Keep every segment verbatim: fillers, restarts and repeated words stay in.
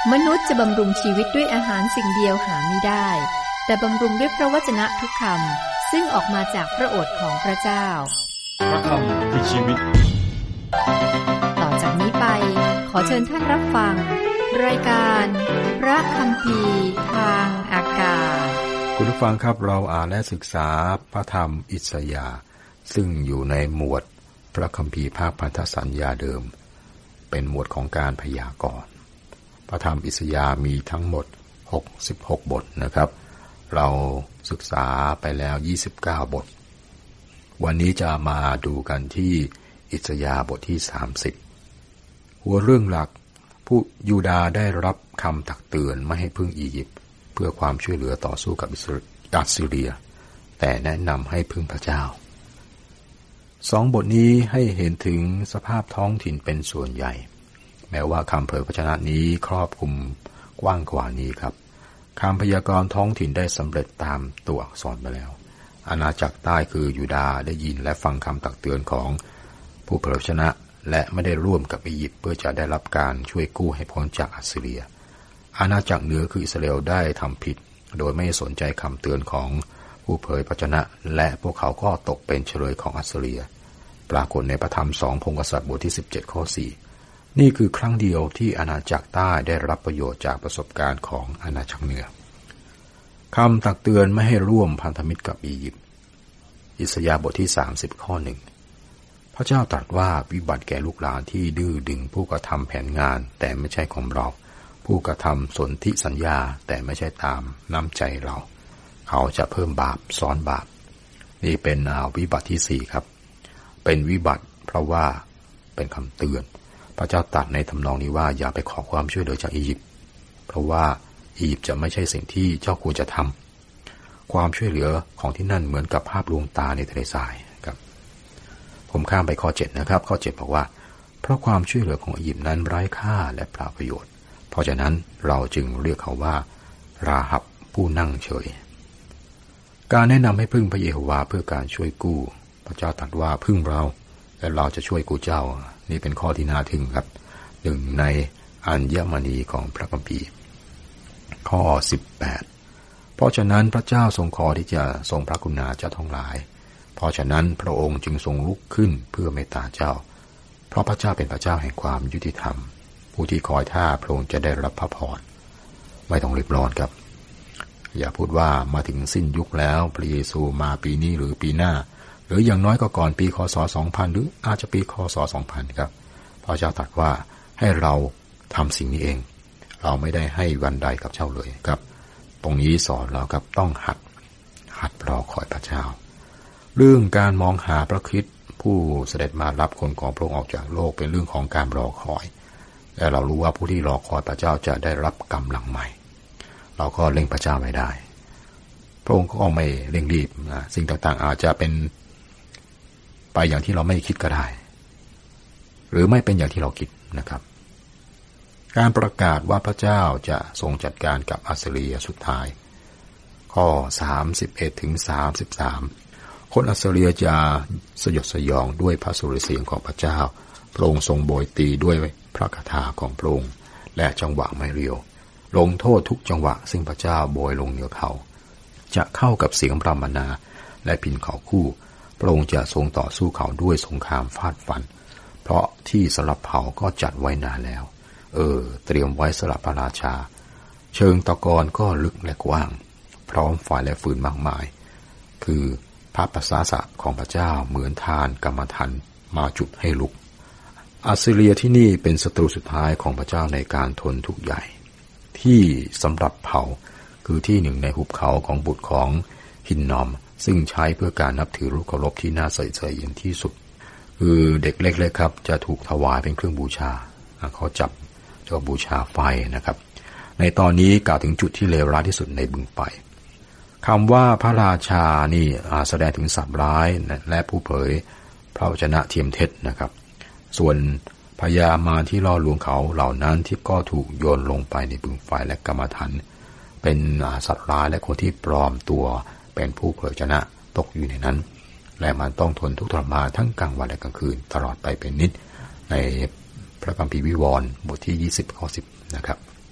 มนุษย์จะบำรุงชีวิตด้วยอาหารสิ่งเดียวหาไม่ได้แต่บำรุงด้วยพระวจนะทุกคำซึ่งออกมาจากพระโอษฐ์ของพระเจ้าพระคำคือชีวิตต่อจากนี้ไปขอเชิญท่านรับฟังรายการพระคัมภีร์ทางอากาศคุณผู้ฟังครับเราอ่านและศึกษาพระธรรมอิสยาห์ซึ่งอยู่ในหมวดพระคัมภีร์ภาคพันธสัญญาเดิมเป็นหมวดของการพยากรณ์พระธรรมอิสยาห์มีทั้งหมดหกสิบหกบทนะครับเราศึกษาไปแล้วยี่สิบเก้าบทวันนี้จะมาดูกันที่อิสยาห์บทที่สามสิบหัวเรื่องหลักผู้ยูดาห์ได้รับคำตักเตือนไม่ให้พึ่งอียิปต์เพื่อความช่วยเหลือต่อสู้กับอัสซีเรียแต่แนะนำให้พึ่งพระเจ้าสองบทนี้ให้เห็นถึงสภาพท้องถิ่นเป็นส่วนใหญ่แม้ว่าคำเผยพระชนะนี้ครอบคลุมกว้างกว่านี้ครับคำพยากรณ์ท้องถิ่นได้สำเร็จตามตัวอักษรไปแล้วอาณาจักรใต้คือยูดาห์ได้ยินและฟังคำตักเตือนของผู้เผยพระชนะและไม่ได้ร่วมกับอียิปต์เพื่อจะได้รับการช่วยกู้ให้พ้นจากอัสซีเรียอาณาจักรเหนือคืออิสราเอลได้ทำผิดโดยไม่สนใจคำเตือนของผู้เผยพระชนะและพวกเขาก็ตกเป็นเฉลยของอัสซีเรียปรากฏในพระธรรมสองพงศ์กษัตริย์บทที่สิบเจ็ดข้อสี่นี่คือครั้งเดียวที่อาณาจักรใต้ได้รับประโยชน์จากประสบการณ์ของอาณาจักรเหนือคำตักเตือนไม่ให้ร่วมพันธมิตรกับอียิปต์อิสยาห์บทที่สามสิบข้อหนึ่งพระเจ้าตรัสว่าวิบัติแก่ลูกหลานที่ดื้อดึงผู้กระทำแผนงานแต่ไม่ใช่ของเราผู้กระทำสนธิสัญญาแต่ไม่ใช่ตามน้ำใจเราเขาจะเพิ่มบาปซ้อนบาปนี่เป็นวิบัติที่สี่ครับเป็นวิบัติเพราะว่าเป็นคำเตือนพระเจ้าตรัสในทำนองนี้ว่าอย่าไปขอความช่วยเหลือจากอียิปต์เพราะว่าอียิปต์จะไม่ใช่สิ่งที่เจ้าควรจะทำความช่วยเหลือของที่นั่นเหมือนกับภาพลวงตาในทะเลทรายครับผมข้ามไปข้อเจ็ดนะครับข้อเจ็ดบอกว่าเพราะความช่วยเหลือของอียิปต์นั้นไร้ค่าและเปล่าประโยชน์เพราะฉะนั้นเราจึงเรียกเขาว่าราหับผู้นั่งเฉยการแนะนำให้พึ่งพระเยโฮวาห์เพื่อการช่วยกู้พระเจ้าตรัสว่าพึ่งเราและเราจะช่วยกู้เจ้านี่เป็นข้อที่น่าทึ่งครับหนึ่งในอัญมณีของพระคัมภีร์ข้อสิบแปดเพราะฉะนั้นพระเจ้าทรงขอที่จะทรงพระกรุณาเจ้าทั้งหลายเพราะฉะนั้นพระองค์จึงทรงลุกขึ้นเพื่อเมตตาเจ้าเพราะพระเจ้าเป็นพระเจ้าแห่งความยุติธรรมผู้ที่คอยท่าพระองค์จะได้รับพระพรไม่ต้องรีบร้อนครับอย่าพูดว่ามาถึงสิ้นยุคแล้วพระเยซูมาปีนี้หรือปีหน้าหรืออย่างน้อยก็ก่อนปีคศสองพันหรืออาจจะปีคศสองพันครับพระเจ้าตรัสว่าให้เราทำสิ่งนี้เองเราไม่ได้ให้วันใดกับเจ้าเลยครับตรงนี้สอนเราครับต้องหัดหัดรอคอยพระเจ้าเรื่องการมองหาพระคริสต์ผู้เสด็จมารับคนของพระองค์ออกจากโลกเป็นเรื่องของการรอคอยและเรารู้ว่าผู้ที่รอคอยพระเจ้าจะได้รับกำลังใหม่เราก็เล็งพระเจ้าไม่ได้พระองค์ก็ไม่เร่งรีบนะสิ่งต่างๆอาจจะเป็นไปอย่างที่เราไม่คิดก็ได้หรือไม่เป็นอย่างที่เราคิดนะครับการประกาศว่าพระเจ้าจะทรงจัดการกับอัสซีเรียสุดท้ายข้อสามสิบเอ็ดถึงสามสิบสามคนอัสซีเรียจะสยดสยองด้วยพระสุรเสียงของพระเจ้าพระองค์ทรงโบยตีด้วยพระคาถาของพระองค์และจังหวะไม้เรียวลงโทษทุกจังหวะซึ่งพระเจ้าโบยลงเหนือเขาจะเข้ากับเสียงพรรมนาและพินเขาคู่พระองค์จะทรงต่อสู้เขาด้วยสงครามฟาดฟันเพราะที่สำหรับเผาก็จัดไว้นานแล้วเออเตรียมไว้สำหรับพระราชาเชิงตะกอนก็ลึกและกว้างพร้อมไฟและฟืนมากมายคือพระประสาสะของพระเจ้าเหมือนทานกรรมฐานมาจุดให้ลุกอัสซีเรียที่นี่เป็นศัตรูสุดท้ายของพระเจ้าในการทนทุกข์ใหญ่ที่สำหรับเผาคือที่หนึ่งในหุบเขาของบุตรของฮินนอมซึ่งใช้เพื่อการนับถือรูปเคารพที่น่าใส่ใจอย่างที่สุดคือเด็กเล็กๆครับจะถูกถวายเป็นเครื่องบูชาเขาจับจะบูชาไฟนะครับในตอนนี้กล่าวถึงจุดที่เลวร้ายที่สุดในบึงไฟคำว่าพระราชานี่แสดงถึงสัตว์ร้ายและผู้เผยพระวจนะเทียมเท็จนะครับส่วนพญามารที่ล่อลวงเขาเหล่านั้นที่ก็ถูกโยนลงไปในบึงไฟและกรรมฐานเป็นสัตว์ร้ายและคนที่ปลอมตัวเป็นผู้เผยพระวจนะตกอยู่ในนั้นและมันต้องทนทุกข์ทรมานทั้งกลางวันและกลางคืนตลอดไปเป็นนิจในพระคัมภีร์วิวรณ์บทที่ยี่สิบข้อสิบนะครับ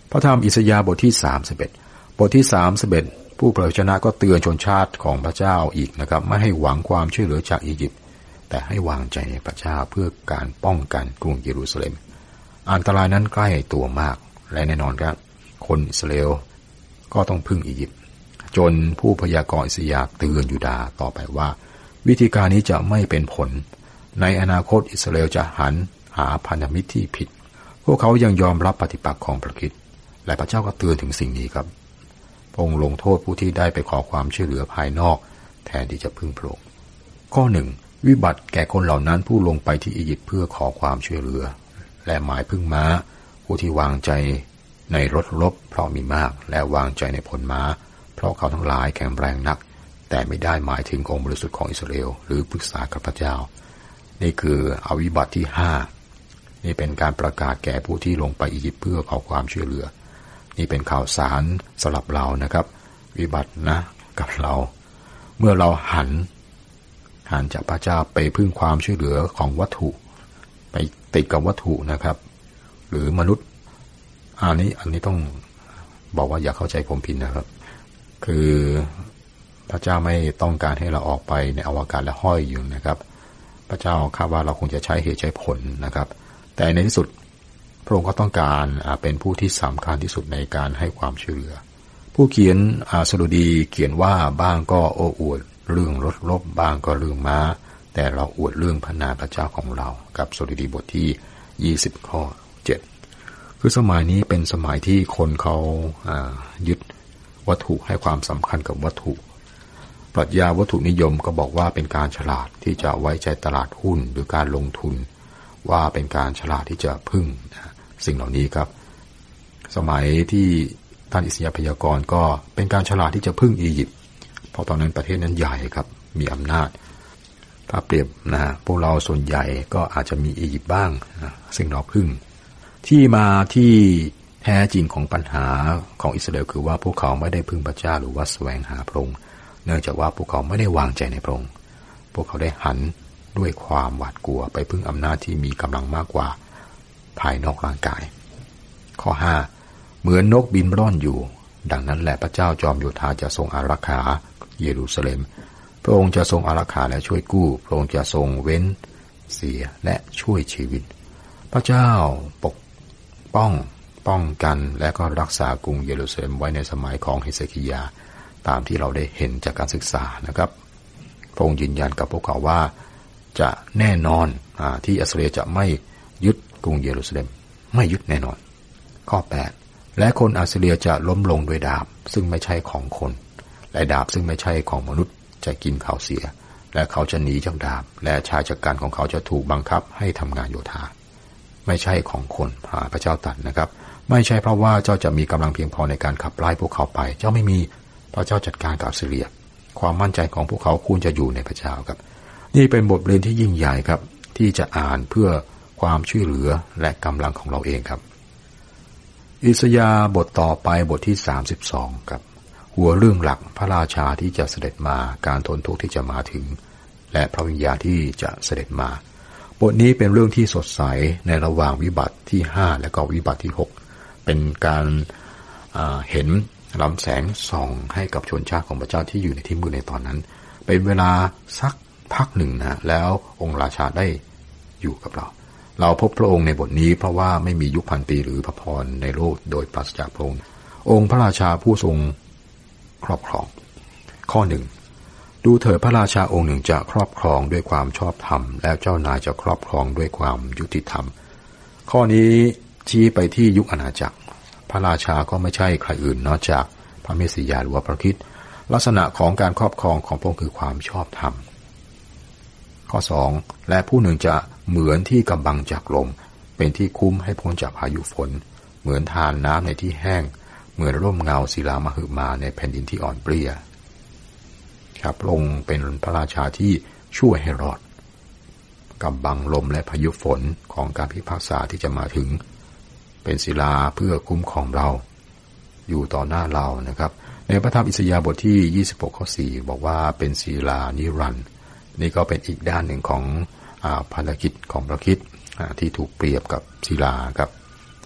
พระธรรมอิสยาห์บทที่สามสิบเอ็ดบทที่สามสิบเอ็ดผู้เผยชนะก็เตือนชนชาติของพระเจ้าอีกนะครับไม่ให้หวังความช่วยเหลือจากอียิปต์แต่ให้วางใจในพระเจ้าเพื่อการป้องกันกรุงเยรูซาเล็มอันตรายนั้นใกล้ตัวมากและแน่นอนครับคนอิสราเอลก็ต้องพึ่งอียิปต์จนผู้พยากรณ์อิสยาห์เตือนยูดาห์ต่อไปว่าวิธีการนี้จะไม่เป็นผลในอนาคตอิสราเอลจะหันหาพันธมิตรที่ผิดพวกเขายังยอมรับปฏิปักษ์ของพระคริสต์และพระเจ้าก็เตือนถึงสิ่งนี้ครับพระองค์ลงโทษผู้ที่ได้ไปขอความช่วยเหลือภายนอกแทนที่จะพึ่งพระองค์ข้อหนึ่งวิบัติแก่คนเหล่านั้นผู้ลงไปที่อียิปต์เพื่อขอความช่วยเหลือและหมายพึ่งม้าผู้ที่วางใจในรถรบเพราะมีมากและวางใจในผลม้าเพราะเขาทั้งหลายแข็งแรงนักแต่ไม่ได้หมายถึงองค์บริสุทธิ์ของอิสราเอลหรือปรึกษากับพระเจ้านี่คืออวิบัติที่ห้านี่เป็นการประกาศแก่ผู้ที่ลงไปอียิปต์เพื่อขอความช่วยเหลือนี่เป็นข่าวสารสำหรับเรานะครับวิบัตินะกับเราเมื่อเราหันหันจากพระเจ้าไปพึ่งความช่วยเหลือของวัตถุไปติดกับวัตถุนะครับหรือมนุษย์อันนี้อันนี้ต้องบอกว่าอย่าเข้าใจผมผิดนะครับคือพระเจ้าไม่ต้องการให้เราออกไปในอวกาศและห้อยอยู่นะครับพระเจ้าคาดว่าเราคงจะใช้เหตุใช้ผลนะครับแต่ในที่สุดพระองค์ก็ต้องการเป็นผู้ที่สำคัญที่สุดในการให้ความช่วยเหลือผู้เขียนสดุดีเขียนว่าบ้างก็โอ้อวดเรื่องรถรบบ้างก็เรื่องม้าแต่เราอวดเรื่องพระนามพระเจ้าของเรากับสดุดีบทที่ยี่สิบข้อเจ็ดคือสมัยนี้เป็นสมัยที่คนเขายึดวัตถุให้ความสำคัญกับวัตถุปรัชญาวัตถุนิยมก็บอกว่าเป็นการฉลาดที่จะไว้ใจตลาดหุ้นหรือการลงทุนว่าเป็นการฉลาดที่จะพึ่งสิ่งเหล่านี้ครับสมัยที่ท่านอิสยาห์พยากรณ์ก็เป็นการฉลาดที่จะพึ่งอียิปต์เพราะตอนนั้นประเทศนั้นใหญ่ครับมีอำนาจถ้าเปรียบนะฮะพวกเราส่วนใหญ่ก็อาจจะมีอียิปต์บ้างนะซึ่งเราพึ่งที่มาที่แท้จริงของปัญหาของอิสราเอลคือว่าพวกเขาไม่ได้พึ่งพระเจ้าหรือว่าแสวงหาพระองค์เนื่องจากว่าพวกเขาไม่ได้วางใจในพระองค์พวกเขาได้หันด้วยความหวาดกลัวไปพึ่งอำนาจที่มีกำลังมากกว่าภายนอกร่างกายข้อห้าเหมือนนกบินร่อนอยู่ดังนั้นแหละพระเจ้าจอมโยธาจะทรงอารักขาเยรูซาเล็มพระองค์จะทรงอารักขาและช่วยกู้พระองค์จะทรงเว้นเสียและช่วยชีวิตพระเจ้าปกป้องป้องกันและก็รักษากรุงเยรูซาเล็มไว้ในสมัยของเฮเซคิยาตามที่เราได้เห็นจากการศึกษานะครับพระองค์ยืนยันกับพวกเขาว่าจะแน่นอนอ่าที่อัสซีเรียจะไม่ยึดกรุงเยรูซาเล็มไม่ยึดแน่นอนข้อแปดและคนอัสซีเรียจะล้มลงด้วยดาบซึ่งไม่ใช่ของคนและดาบซึ่งไม่ใช่ของมนุษย์จะกินเขาเสียและเขาจะหนีจากดาบและชายชะกันของเขาจะถูกบังคับให้ทำงานโยธาไม่ใช่ของคนพระเจ้าตรัสนะครับไม่ใช่เพราะว่าเจ้าจะมีกำลังเพียงพอในการขับไล่พวกเขาไปเจ้าไม่มีพระเจ้าจัดการกับอัสซีเรียความมั่นใจของพวกเขาควรจะอยู่ในพระเจ้าครับนี่เป็นบทเรียนที่ยิ่งใหญ่ครับที่จะอ่านเพื่อความช่วยเหลือและกำลังของเราเองครับอิสยาห์บทต่อไปบทที่สามสิบสองครับหัวเรื่องหลักพระราชาที่จะเสด็จมาการทนทุกข์ที่จะมาถึงและพระวิญญาณที่จะเสด็จมาบทนี้เป็นเรื่องที่สดใสในระหว่างวิบัติที่ห้าและก็วิบัติที่หกเป็นการเห็นลำแสงส่องให้กับชนชาติของพระเจ้าที่อยู่ในที่มืดในตอนนั้นเป็นเวลาสักพักหนึ่งนะแล้วองค์ราชาได้อยู่กับเราเราพบพระองค์ในบทนี้เพราะว่าไม่มียุคพันปีหรือพระพรในโลกโดยปราศจากพระองค์องค์พระราชาผู้ทรงครอบครองข้อหนึ่งดูเถิดพระราชาองค์หนึ่งจะครอบครองด้วยความชอบธรรมและเจ้านายจะครอบครองด้วยความยุติธรรมข้อนี้ชี้ไปที่ยุคอาณาจักรพระราชาก็ไม่ใช่ใครอื่นนอกจากพระเมสสิยาหรือว่าพระคริสต์ลักษณะของการครอบครองของพระองค์คือความชอบธรรมข้อสองและผู้หนึ่งจะเหมือนที่กำบังจากลมเป็นที่คุ้มให้พ้นจากพายุฝนเหมือนทานน้ำในที่แห้งเหมือนร่มเงาศิลามหึมาในแผ่นดินที่อ่อนเปรี้ยครับพระองค์เป็นพระราชาที่ช่วยให้รอดกำบังลมและพายุฝนของการพิพากษาที่จะมาถึงเป็นศิลาเพื่อคุ้มครองเราอยู่ต่อหน้าเรานะครับในพระธรรมอิสยาห์บทที่ยี่สิบหกข้อสี่บอกว่าเป็นศิลานิรันดร์นี่ก็เป็นอีกด้านหนึ่งของอ่าภารกิจของพระคริสต์ที่ถูกเปรียบกับศิลาครับ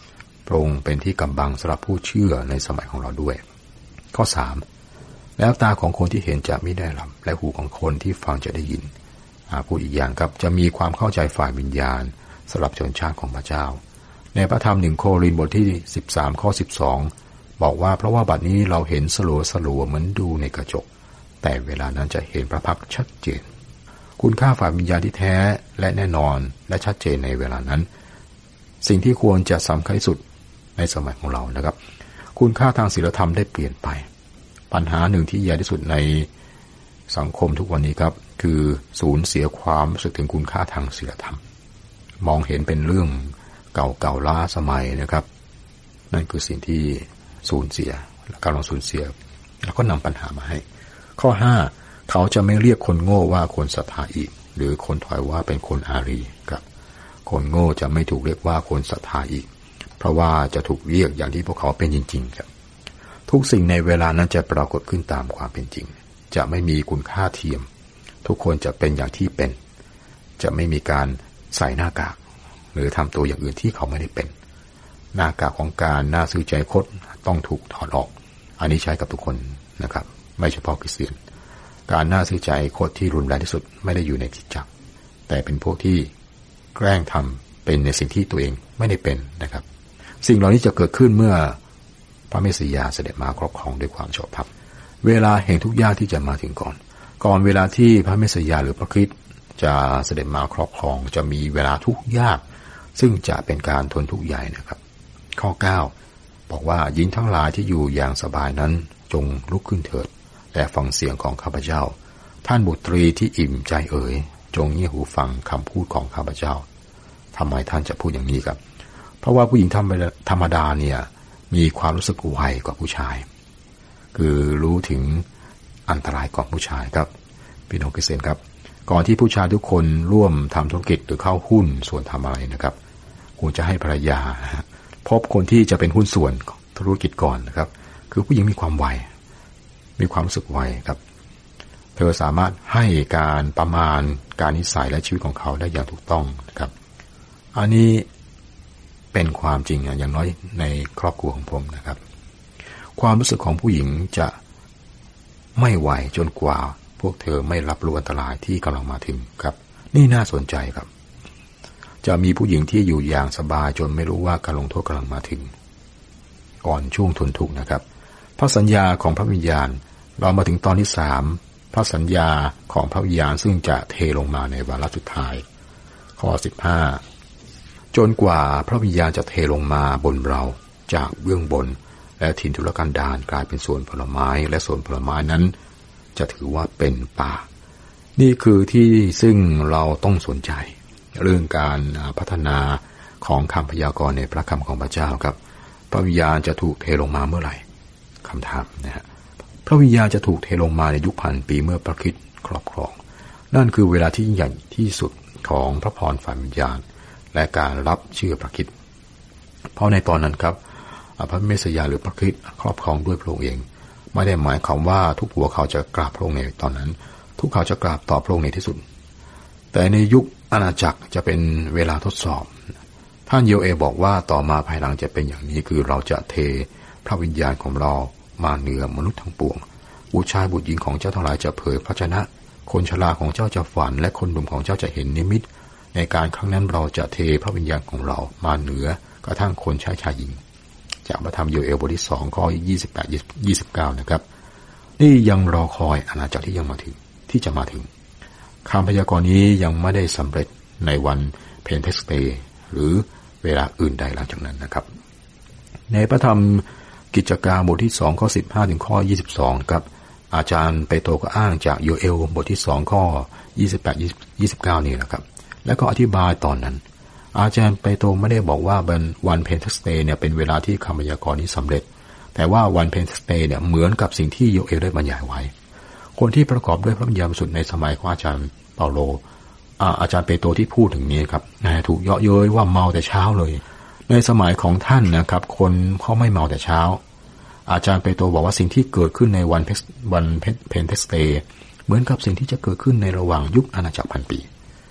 พระองค์เป็นที่กำบังสำหรับผู้เชื่อในสมัยของเราด้วยข้อสามแล้วตาของคนที่เห็นจะไม่ได้หลับและหูของคนที่ฟังจะได้ยินพูดอีกอย่างครับจะมีความเข้าใจฝ่ายวิญญาณสำหรับชนชาติของพระเจ้าในพระธรรมหนึ่งโครินธ์บทที่สิบสามข้อสิบสองบอกว่าเพราะว่าบัดนี้เราเห็นสลัวสลัวเหมือนดูในกระจกแต่เวลานั้นจะเห็นพระพักตร์ชัดเจนคุณค่าฝ่ายวิญญาณที่แท้และแน่นอนและชัดเจนในเวลานั้นสิ่งที่ควรจะสำคัญที่สุดในสมัยของเรานะครับคุณค่าทางศีลธรรมได้เปลี่ยนไปปัญหาหนึ่งที่ใหญ่ที่สุดในสังคมทุกวันนี้ครับคือสูญเสียความรู้สึกถึงคุณค่าทางศีลธรรมมองเห็นเป็นเรื่องเก่าๆล้าสมัยนะครับนั่นคือสิ่งที่สูญเสียและการลงสูญเสียแล้วก็นำปัญหามาให้ข้อห้าเขาจะไม่เรียกคนโง่ว่าคนศรัทธาอีกหรือคนถอยว่าเป็นคนอารีครับคนโง่จะไม่ถูกเรียกว่าคนศรัทธาอีกเพราะว่าจะถูกเรียกอย่างที่พวกเขาเป็นจริงๆครับทุกสิ่งในเวลานั้นจะปรากฏขึ้นตามความเป็นจริงจะไม่มีคุณค่าเทียมทุกคนจะเป็นอย่างที่เป็นจะไม่มีการใส่หน้ากากหรือทำตัวอย่างอื่นที่เขาไม่ได้เป็นหน้ากากของการน่าซื่อใจคดต้องถูกถอดออกอันนี้ใช้กับทุกคนนะครับไม่เฉพาะคริสเตียนการน่าซื่อใจคดที่รุนแรงที่สุดไม่ได้อยู่ในจิตจักรแต่เป็นพวกที่แกล้งทำเป็นในสิ่งที่ตัวเองไม่ได้เป็นนะครับสิ่งเหล่านี้จะเกิดขึ้นเมื่อพระเมสสิยาเสด็จมาครอบครองด้วยความชอบธรรมเวลาแห่งทุกอย่างที่จะมาถึงก่อนก่อนเวลาที่พระเมสสิยาหรือพระคริสต์จะเสด็จมาครอบครองจะมีเวลาทุกยากซึ่งจะเป็นการทนทุกข์ใหญ่นะครับข้อเก้าบอกว่าหญิงทั้งหลายที่อยู่อย่างสบายนั้นจงลุกขึ้นเถิดและฟังเสียงของข้าพเจ้าท่านบุตรีที่อิ่มใจเอ๋ยจงเงี่ยหูฟังคำพูดของข้าพเจ้าทำไมท่านจะพูดอย่างนี้ครับเพราะว่าผู้หญิงธรรมดาเนี่ยมีความรู้สึกไวกว่าผู้ชายคือรู้ถึงอันตรายก่อนผู้ชายครับพี่น้องคริสเตียนครับก่อนที่ผู้ชายทุกคนร่วมทำธุรกิจหรือเข้าหุ้นส่วนทำอะไรนะครับควรจะให้ภรรยาพบคนที่จะเป็นหุ้นส่วนธุรกิจก่อนนะครับคือผู้หญิงมีความไวมีความรู้สึกไวครับเธอสามารถให้การประมาณการนิสัยและชีวิตของเขาได้อย่างถูกต้องนะครับอันนี้เป็นความจริงอย่างน้อยในครอบครัวของผมนะครับความรู้สึกของผู้หญิงจะไม่ไวจนกว่าพวกเธอไม่รับรู้อันตรายที่กำลังมาถึงครับนี่น่าสนใจครับจะมีผู้หญิงที่อยู่อย่างสบายจนไม่รู้ว่าการลงโทษกำลังมาถึงก่อนช่วงทนทุกข์นะครับพระสัญญาของพระวิญญาณเรามาถึงตอนที่สามพระสัญญาของพระวิญญาณซึ่งจะเทลงมาในวาระสุดท้ายข้อสิบห้าจนกว่าพระวิญญาณจะเทลงมาบนเราจากเบื้องบนและถิ่นทุรกันดารกลายเป็นสวนผลไม้และสวนผลไม้นั้นจะถือว่าเป็นป่านี่คือที่ซึ่งเราต้องสนใจเรื่องการพัฒนาของคำพยากรณ์ในพระคำของพระเจ้าครับพระวิญญาณจะถูกเทลงมาเมื่อไหร่คำถามนะฮะพระวิญญาณจะถูกเทลงมาในยุคพันปีเมื่อพระคริสต์ครอบครองนั่นคือเวลาที่ยิ่งใหญ่ที่สุดของพระพรฝ่ายวิญญาณและการรับเชื่อพระคริสต์เพราะในตอนนั้นครับพระเมสสิยาหรือพระคริสต์ครอบครองด้วยพระองค์เองไม่ได้หมายความว่าทุกหัวเขาจะกราบพระองค์ในตอนนั้นทุกเขาจะกราบต่อพระองค์ในที่สุดแต่ในยุคอาณาจักรจะเป็นเวลาทดสอบท่านโยเอลบอกว่าต่อมาภายหลังจะเป็นอย่างนี้คือเราจะเทพระวิญญาณของเรามาเหนือมนุษย์ทั้งปวงบุตรชายบุตรหญิงของเจ้าทั้งหลายจะเผยพระชนะคนชราของเจ้าจะฝันและคนหนุ่มของเจ้าจะเห็นนิมิตในการครั้งนั้นเราจะเทพระวิญญาณของเรามาเหนือกระทั่งคนชายชายหญิงจากพระธรรมโยเอลบทที่สองข้อยี่สิบแปด ยี่สิบเก้านะครับนี่ยังรอคอยอาณาจักรที่ยังมาถึงที่จะมาถึงคำพยากรณ์นี้ยังไม่ได้สำเร็จในวันเพนเทสเตหรือเวลาอื่นใดหลังจากนั้นนะครับในพระธรรมกิจการบทที่สองข้อสิบห้าถึงข้อยี่สิบสองครับอาจารย์เปโตรก็อ้างจากโยเอลบทที่สองข้อยี่สิบแปด ยี่สิบเก้านี่แหละครับแล้วก็อธิบายตอนนั้นอาจารย์เปโตรไม่ได้บอกว่าวันเพนเทสเตเนี่ยเป็นเวลาที่คำพยากรณ์นี้สำเร็จแต่ว่าวันเพนเทสเตเนี่ยเหมือนกับสิ่งที่โยเอลได้บรรยายไว้คนที่ประกอบด้วยพระวิญญาณบริสุทธิ์ในสมัยของอาจารย์เปาโลอาจารย์เปโตรที่พูดถึงนี้ครับถูกเยาะเย้ยว่าเมาแต่เช้าเลยในสมัยของท่านนะครับคนเขาไม่เมาแต่เช้าอาจารย์เปโตรบอกว่าสิ่งที่เกิดขึ้นในวันวันเพนเทสเตเหมือนกับสิ่งที่จะเกิดขึ้นในระหว่างยุคอาณาจักรพันปี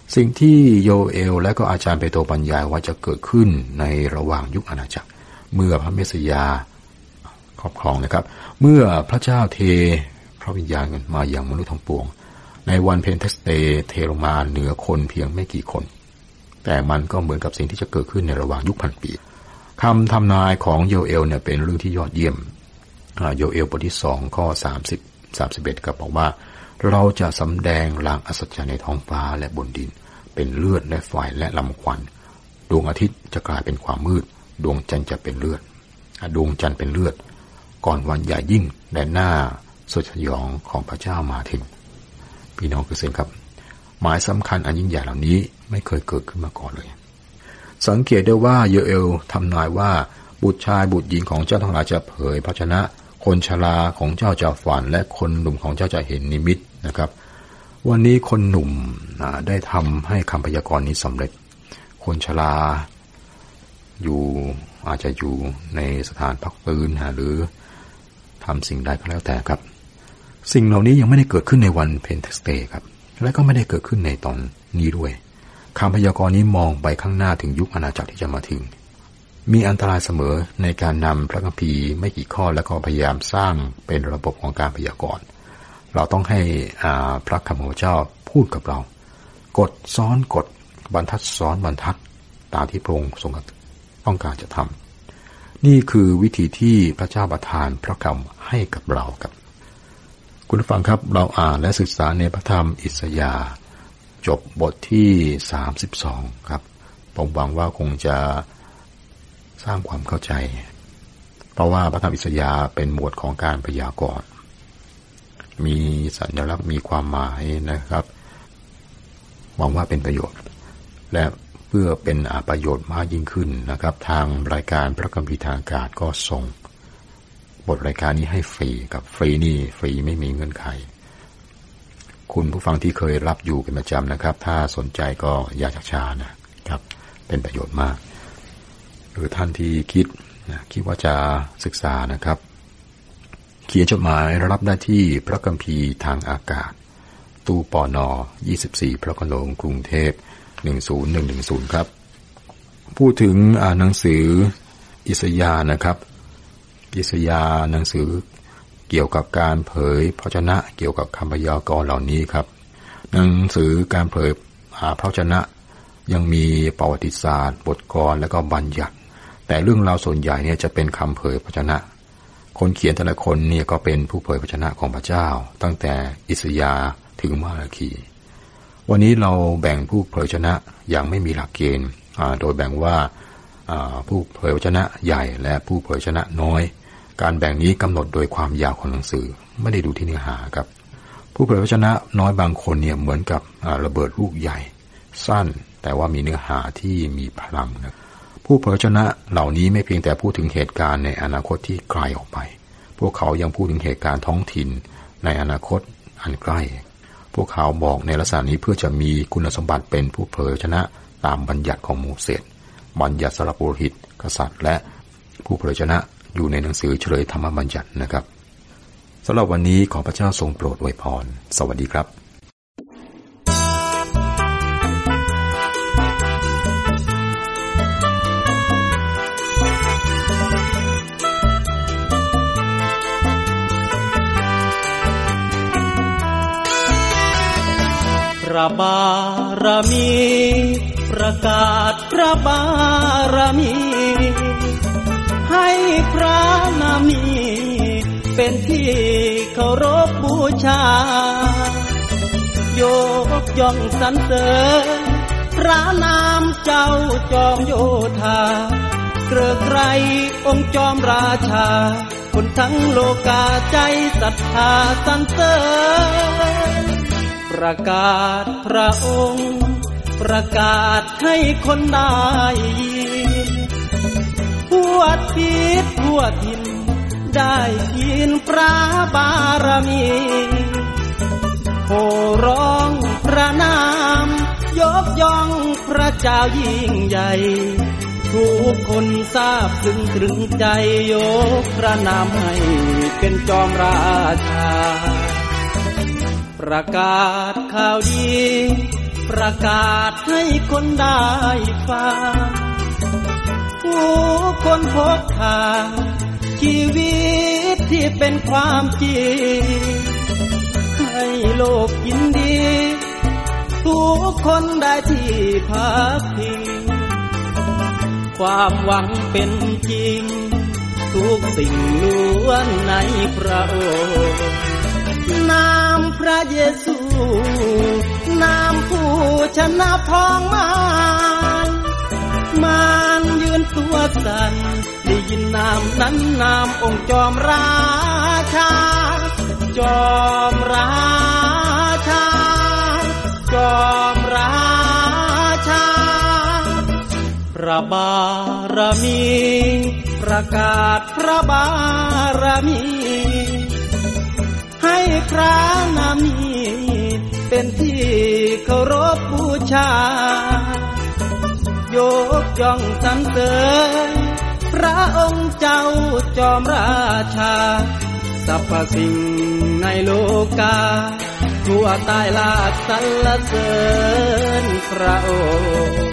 สิ่งที่โยเอลและก็อาจารย์เปโตรบรรยายว่าจะเกิดขึ้นในระหว่างยุคอาณาจักรเมื่อพระเมสสิยาครอบครองนะครับเมื่อพระเจ้าเทพระวิญญาณมาอย่างมนุษย์ทั้งปวงในวันเพนเทสเตเทลงมาเหนือคนเพียงไม่กี่คนแต่มันก็เหมือนกับสิ่งที่จะเกิดขึ้นในระหว่างยุคพันปีคำทำนายของโยเอลเนี่ยเป็นเรื่องที่ยอดเยี่ยมโยเอลบทที่สองข้อสามสิบ สามสิบเอ็ดก็บอกว่าเราจะสำแดงลางอัศจรรย์ในท้องฟ้าและบนดินเป็นเลือดและไฟและลำควันดวงอาทิตย์จะกลายเป็นความมืดดวงจันทร์จะเป็นเลือดดวงจันทร์เป็นเลือดก่อนวันใหญ่ยิ่งและหน้าสดสยองของพระเจ้ามาถึงพี่น้องคือเสียงครับหมายสำคัญอันยิ่งใหญ่เหล่านี้ไม่เคยเกิดขึ้นมาก่อนเลยสังเกตได้ว่าโยเอลทำนายว่าบุตรชายบุตรหญิงของเจ้าทั้งหลายจะเผยพระชนะคนชราของเจ้าจะฝันและคนหนุ่มของเจ้าจะเห็นนิมิตนะครับวันนี้คนหนุ่มได้ทำให้คำพยากรณ์นี้สำเร็จคนชราอยู่อาจจะอยู่ในสถานพักฟื้นหรือทำสิ่งใดก็แล้วแต่ครับสิ่งเหล่านี้ยังไม่ได้เกิดขึ้นในวันเพนเทสเตครับและก็ไม่ได้เกิดขึ้นในตอนนี้ด้วยคำพยากรณ์นี้มองไปข้างหน้าถึงยุคอาณาจักรที่จะมาถึงมีอันตรายเสมอในการนำพระคัมภีร์ไม่กี่ข้อแล้วก็พยายามสร้างเป็นระบบของการพยากรณ์เราต้องให้พระคำของพระเจ้าพูดกับเรากดซ้อนกดบรรทัดซ้อนบรรทัดตามที่พระองค์ทรงต้องการจะทำนี่คือวิธีที่พระเจ้าประทานพระคำให้กับเราครับคุณผู้ฟังครับเราอ่านและศึกษาในพระธรรมอิสยาห์จบบทที่สามสิบสองครับผมหวังว่าคงจะสร้างความเข้าใจเพราะว่าพระธรรมอิสยาห์เป็นหมวดของการพยากรณ์มีสัญลักษณ์มีความหมายนะครับหวังว่าเป็นประโยชน์และเพื่อเป็นประโยชน์มากยิ่งขึ้นนะครับทางรายการพระคัมภีร์ทางอากาศก็ส่งบทรายการนี้ให้ฟรีกับฟรีนี่ฟรีไม่มีเงื่อนไขคุณผู้ฟังที่เคยรับอยู่เป็นประจำนะครับถ้าสนใจก็อย่าชักช้านะครับเป็นประโยชน์มากหรือท่านที่คิดนะคิดว่าจะศึกษานะครับเขียนจดหมายรับได้ที่พระคัมภีร์ทางอากาศตู้ปนยี่สิบสี่พระโขนงกรุงเทพหนึ่งศูนย์หนึ่งหนึ่งศูนย์ครับพูดถึงอ่านหนังสืออิสยาห์นะครับอิสยาห์หนังสือเกี่ยวกับการเผยพระวจนะเกี่ยวกับคำพยากรณ์เหล่านี้ครับหนังสือการเผยพระวจนะยังมีประวัติศาสตร์บทกลและก็บัญญัติแต่เรื่องราวส่วนใหญ่เนี่ยจะเป็นคำเผยพระวจนะคนเขียนแต่ละคนเนี่ยก็เป็นผู้เผยพระวจนะของพระเจ้าตั้งแต่อิสยาห์ถึงมาราคีวันนี้เราแบ่งผู้เผยพระวจนะอย่างไม่มีหลักเกณฑ์โดยแบ่งว่าผู้เผยพระวจนะใหญ่และผู้เผยพระวจนะน้อยการแบ่งนี้กำหนดโดยความยาวของหนังสือไม่ได้ดูที่เนื้อหาครับผู้เผยพระวจนะน้อยบางคนเนี่ยเหมือนกับระเบิดลูกใหญ่สั้นแต่ว่ามีเนื้อหาที่มีพลังนะผู้เผยพระวจนะเหล่านี้ไม่เพียงแต่พูดถึงเหตุการณ์ในอนาคตที่ไกลออกไปพวกเขายังพูดถึงเหตุการณ์ท้องถิ่นในอนาคตอันใกล้พวกเขาบอกในลักษณะนี้เพื่อจะมีคุณสมบัติเป็นผู้เผยพระวจนะตามบัญญัติของโมเสสบัญญัติสำหรับปุโรหิตกษัตริย์และผู้เผยพระวจนะอยู่ในหนังสือเฉลยธรรมบัญญัตินะครับสำหรับวันนี้ขอพระเจ้าทรงโปรดอวยพรสวัสดีครับพระบารมีประกาศพระบารมีให้พระนามีเป็นที่เคารพบูชายกย่องสรรเสริญพระนามเจ้าจอมโยธาเกริกไกรองค์จอมราชาคนทั้งโลกาใจศรัทธาสรรเสริญประกาศพระองค์ประกาศให้คนได้ยินทั่วทิศทั่วถิ่นได้ยินพระบารมีโห่ร้องพระนามยกย่องพระเจ้ายิ่งใหญ่ทุกคนทราบซึ้งตรึงใจยกพระนามให้เป็นจอมราชาประกาศข่าวดีประกาศให้คนได้ฟังผู้คนพบทางชีวิตที่เป็นความจริงให้โลกยินดีทุกคนได้ที่พักพิงความหวังเป็นจริงทุกสิ่งล้วนในพระองค์นามพระเยซูนามผู้ชนะพ้องมารมารยืนตัวสั่นได้ยินนามนั้นนามองค์จอมราชาจอมราชาจอมราชาพระบารมีประกาศพระบารมีให้พระนามนี้เป็นที่เคารพบูชายกย่องสรรเสริญพระองค์เจ้าจอมราชาสรรพสิ่งในโลกาทั่วใต้ลาดสรรเสริญพระองค์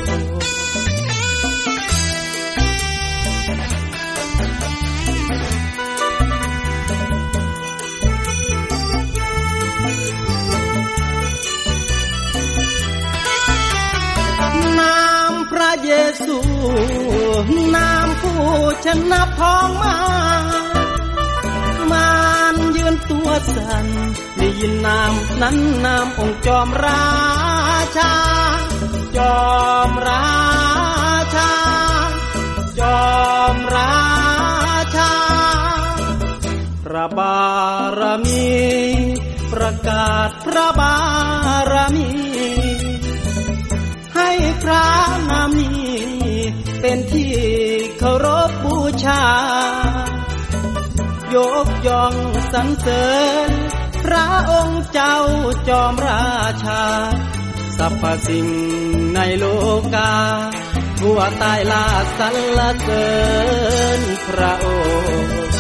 พระเยซูนามผู้ชนะพ้องมามารยืนตัวสั่นได้ยินนามนั้นนามองค์จอมราชาจอมราชาจอมราชาพระบารมีประกาศพระบารมีให้พระนามนี้เป็นที่เคารพบูชายกย่องสรรเสริญพระองค์เจ้าจอมราชาสรรพสิ่งในโลกาทั่วใต้ลาดสรรเสริญพระองค์